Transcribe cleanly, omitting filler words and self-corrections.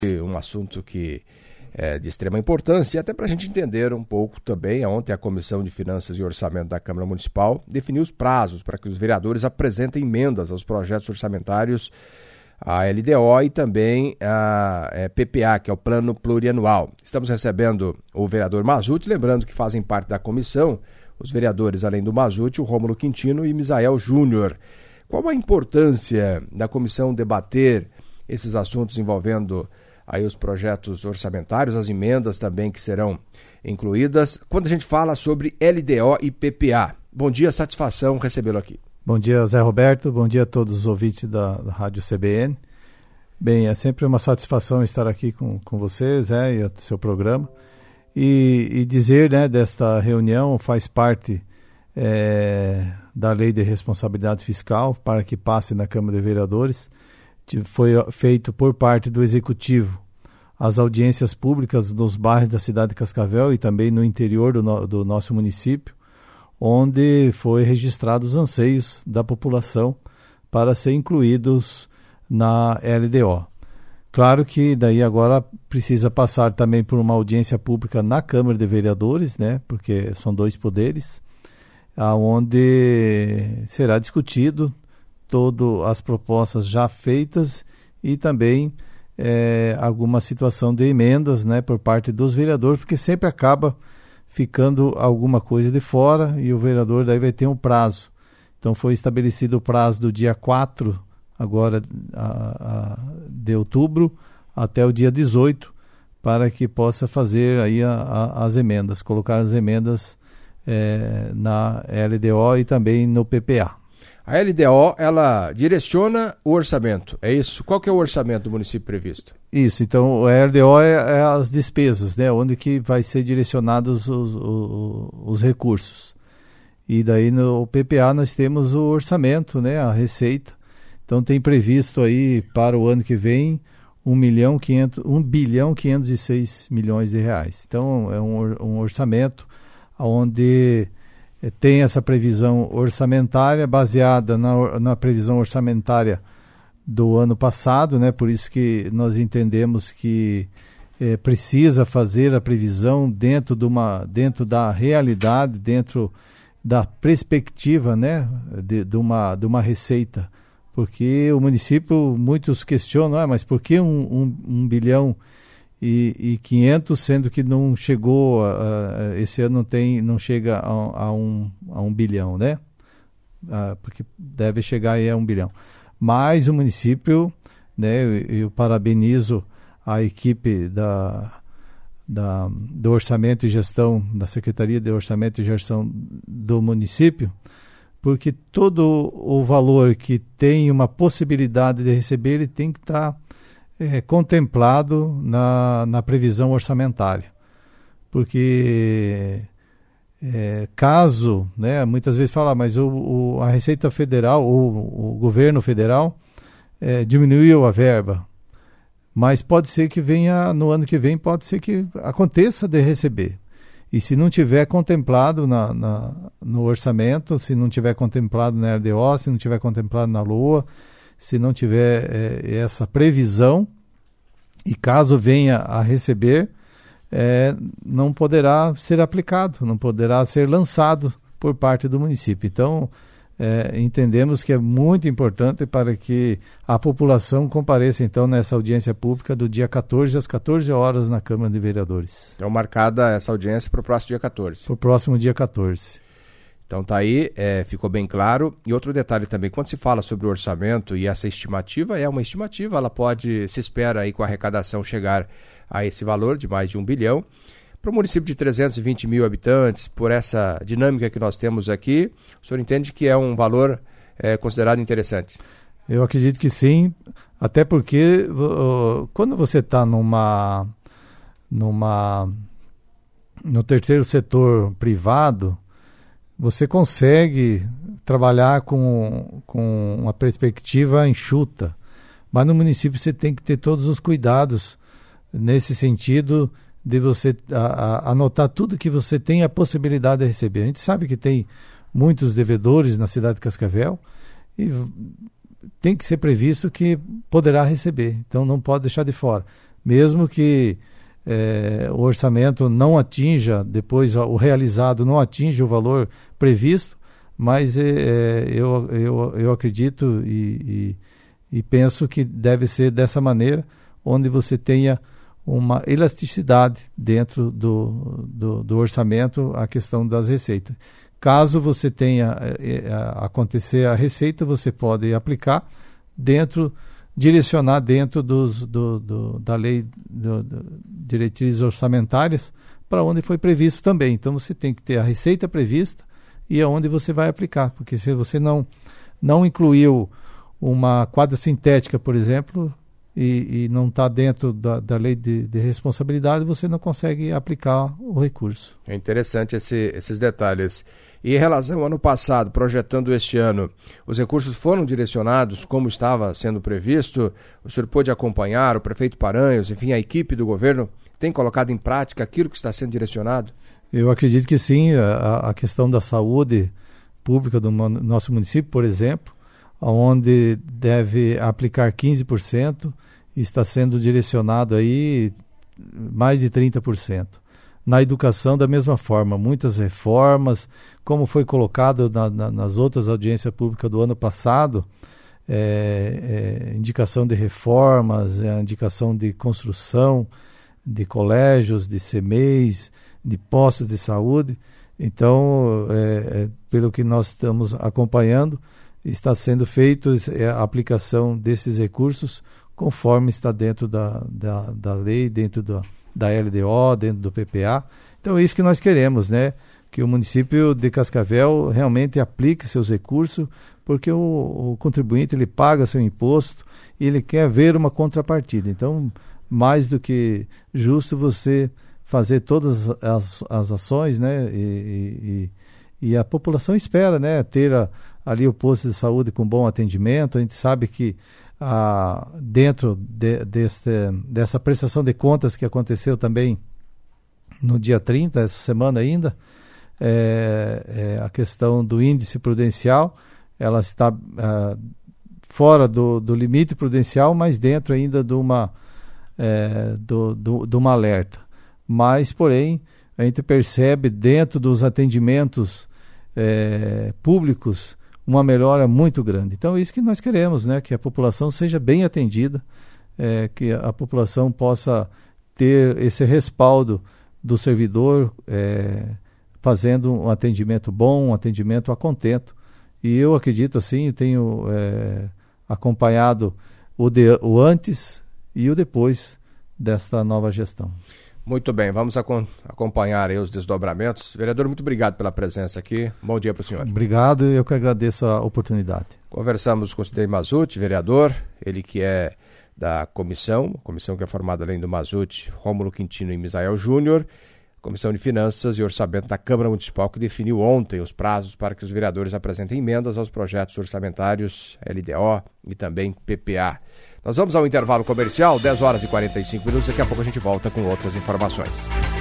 um assunto que é de extrema importância, e até para a gente entender um pouco também, ontem a Comissão de Finanças e Orçamento da Câmara Municipal definiu os prazos para que os vereadores apresentem emendas aos projetos orçamentários, a LDO e também a PPA, que é o Plano Plurianual. Estamos recebendo o vereador Mazzutti, lembrando que fazem parte da comissão os vereadores, além do Mazzutti, o Rômulo Quintino e Misael Júnior. Qual a importância da comissão debater esses assuntos envolvendo aí os projetos orçamentários, as emendas também que serão incluídas, quando a gente fala sobre LDO e PPA? Bom dia, satisfação recebê-lo aqui. Bom dia, Zé Roberto, bom dia a todos os ouvintes da Rádio CBN. Bem, é sempre uma satisfação estar aqui com você, Zé, e o seu programa. E dizer, né, desta reunião faz parte da Lei de Responsabilidade Fiscal para que passe na Câmara de Vereadores. Foi feito por parte do Executivo as audiências públicas nos bairros da cidade de Cascavel e também no interior do nosso município, onde foi registrados os anseios da população para ser incluídos na LDO. Claro que daí agora precisa passar também por uma audiência pública na Câmara de Vereadores, né, porque são dois poderes, onde será discutido todas as propostas já feitas e também alguma situação de emendas, né, por parte dos vereadores, porque sempre acaba ficando alguma coisa de fora e o vereador daí vai ter um prazo. Então foi estabelecido o prazo do dia 4 agora de outubro até o dia 18 para que possa fazer aí as emendas, colocar as emendas na LDO e também no PPA. A LDO, ela direciona o orçamento, é isso? Qual que é o orçamento do município previsto? Isso, então a LDO é as despesas, né? Onde que vai ser direcionados os recursos. E daí no PPA nós temos o orçamento, né? A receita. Então tem previsto aí para o ano que vem 1 bilhão 506 milhões de reais. Então é um orçamento onde tem essa previsão orçamentária baseada na previsão orçamentária do ano passado, né? Por isso que nós entendemos que precisa fazer a previsão dentro da realidade, dentro da perspectiva, né? de uma receita. Porque o município, muitos questionam, mas por que 1 bilhão e 500, sendo que não chegou, esse ano não chega a 1 bilhão, né? Porque deve chegar aí a 1 bilhão. Mas o município, né, eu parabenizo a equipe do Orçamento e Gestão, da Secretaria de Orçamento e Gestão do município, porque todo o valor que tem uma possibilidade de receber, ele tem que estar contemplado na previsão orçamentária. Porque caso, né, muitas vezes fala, mas a Receita Federal, o governo federal diminuiu a verba, mas pode ser que venha, no ano que vem, pode ser que aconteça de receber. E se não tiver contemplado no orçamento, se não tiver contemplado na LDO, se não tiver contemplado na LOA, se não tiver essa previsão, e caso venha a receber, não poderá ser aplicado, não poderá ser lançado por parte do município. Então, entendemos que é muito importante para que a população compareça, então, nessa audiência pública do dia 14 às 14 horas na Câmara de Vereadores. Então, marcada essa audiência para o próximo dia 14. Para o próximo dia 14. Então tá aí, ficou bem claro. E outro detalhe também, quando se fala sobre o orçamento e essa estimativa, é uma estimativa, ela se espera aí com a arrecadação chegar a esse valor de mais de 1 bilhão. Para um município de 320 mil habitantes, por essa dinâmica que nós temos aqui, o senhor entende que é um valor considerado interessante? Eu acredito que sim, até porque quando você está no terceiro setor privado, você consegue trabalhar com uma perspectiva enxuta, mas no município você tem que ter todos os cuidados nesse sentido de você anotar tudo que você tem a possibilidade de receber. A gente sabe que tem muitos devedores na cidade de Cascavel e tem que ser previsto que poderá receber, então não pode deixar de fora. Mesmo que o orçamento não atinja, depois o realizado não atinja o valor previsto, mas eu acredito e penso que deve ser dessa maneira, onde você tenha uma elasticidade dentro do orçamento, a questão das receitas. Caso você tenha acontecer a receita, você pode aplicar direcionar dentro da lei diretrizes orçamentárias para onde foi previsto também. Então você tem que ter a receita prevista e aonde você vai aplicar, porque se você não incluiu uma quadra sintética, por exemplo, e não está dentro da lei de responsabilidade, você não consegue aplicar o recurso. É interessante esses detalhes. E em relação ao ano passado, projetando este ano, os recursos foram direcionados como estava sendo previsto? O senhor pôde acompanhar, o prefeito Paranhos, enfim, a equipe do governo tem colocado em prática aquilo que está sendo direcionado? Eu acredito que sim. A questão da saúde pública do nosso município, por exemplo, onde deve aplicar 15%, está sendo direcionado aí mais de 30%. Na educação, da mesma forma, muitas reformas, como foi colocado nas outras audiências públicas do ano passado, indicação de reformas, indicação de construção de colégios, de CMEs, de postos de saúde. Então, pelo que nós estamos acompanhando, está sendo feita a aplicação desses recursos conforme está dentro da lei, dentro da LDO, dentro do PPA. Então é isso que nós queremos, né? Que o município de Cascavel realmente aplique seus recursos, porque o contribuinte ele paga seu imposto e ele quer ver uma contrapartida. Então, mais do que justo você fazer todas as ações, né? E a população espera, né? Ter ali o posto de saúde com bom atendimento. A gente sabe que dentro dessa prestação de contas que aconteceu também no dia 30, essa semana ainda, a questão do índice prudencial, ela está fora do limite prudencial, mas dentro ainda de uma alerta. Mas, porém, a gente percebe dentro dos atendimentos públicos uma melhora muito grande. Então é isso que nós queremos, né? Que a população seja bem atendida, que a população possa ter esse respaldo do servidor, fazendo um atendimento bom, um atendimento a contento. E eu acredito assim, tenho acompanhado o antes e o depois desta nova gestão. Muito bem, vamos acompanhar aí os desdobramentos. Vereador, muito obrigado pela presença aqui. Bom dia para o senhor. Obrigado, eu que agradeço a oportunidade. Conversamos com o Sidnei Mazzutti, vereador, ele que é da comissão que é formada além do Mazzutti, Rômulo Quintino e Misael Júnior, Comissão de Finanças e Orçamento da Câmara Municipal, que definiu ontem os prazos para que os vereadores apresentem emendas aos projetos orçamentários LDO e também PPA. Nós vamos ao intervalo comercial, 10 horas e 45 minutos, daqui a pouco a gente volta com outras informações.